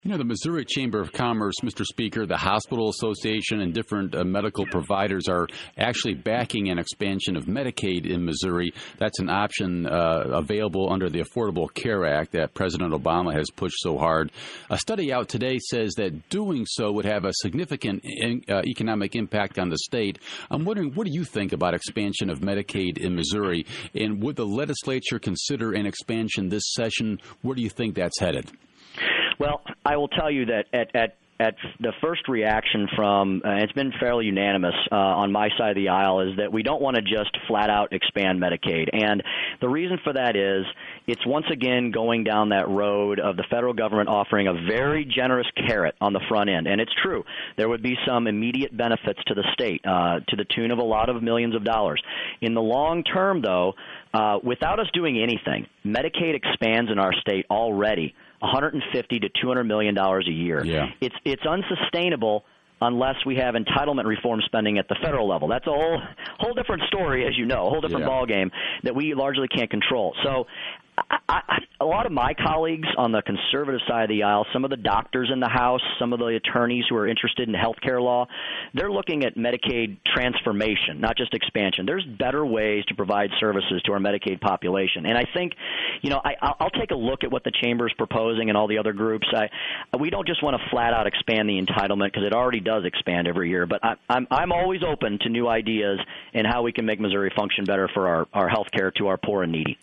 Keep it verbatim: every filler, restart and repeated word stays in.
You know, the Missouri Chamber of Commerce, Mister Speaker, the Hospital Association, and different uh, medical providers are actually backing an expansion of Medicaid in Missouri. That's an option uh, available under the Affordable Care Act that President Obama has pushed so hard. A study out today says that doing so would have a significant in, uh, economic impact on the state. I'm wondering, what do you think about expansion of Medicaid in Missouri? And would the legislature consider an expansion this session? Where do you think that's headed? Well, I will tell you that at, at, at the first reaction from, uh, it's been fairly unanimous uh, on my side of the aisle, is that we don't want to just flat out expand Medicaid. And the reason for that is it's once again going down that road of the federal government offering a very generous carrot on the front end. And it's true. There would be some immediate benefits to the state uh, to the tune of a lot of millions of dollars. In the long term, though, uh, without us doing anything, Medicaid expands in our state already one hundred fifty to two hundred million dollars a year. Yeah. It's it's unsustainable unless we have entitlement reform spending at the federal level. That's a whole whole different story, as you know, a whole different yeah. ballgame that we largely can't control. So I, I, a lot of my colleagues on the conservative side of the aisle, some of the doctors in the House, some of the attorneys who are interested in health care law, they're looking at Medicaid transformation, not just expansion. There's better ways to provide services to our Medicaid population. And I think, you know, I, I'll take a look at what the Chamber is proposing and all the other groups. I, we don't just want to flat out expand the entitlement because it already does expand every year. But I, I'm, I'm always open to new ideas and how we can make Missouri function better for our, our health care to our poor and needy.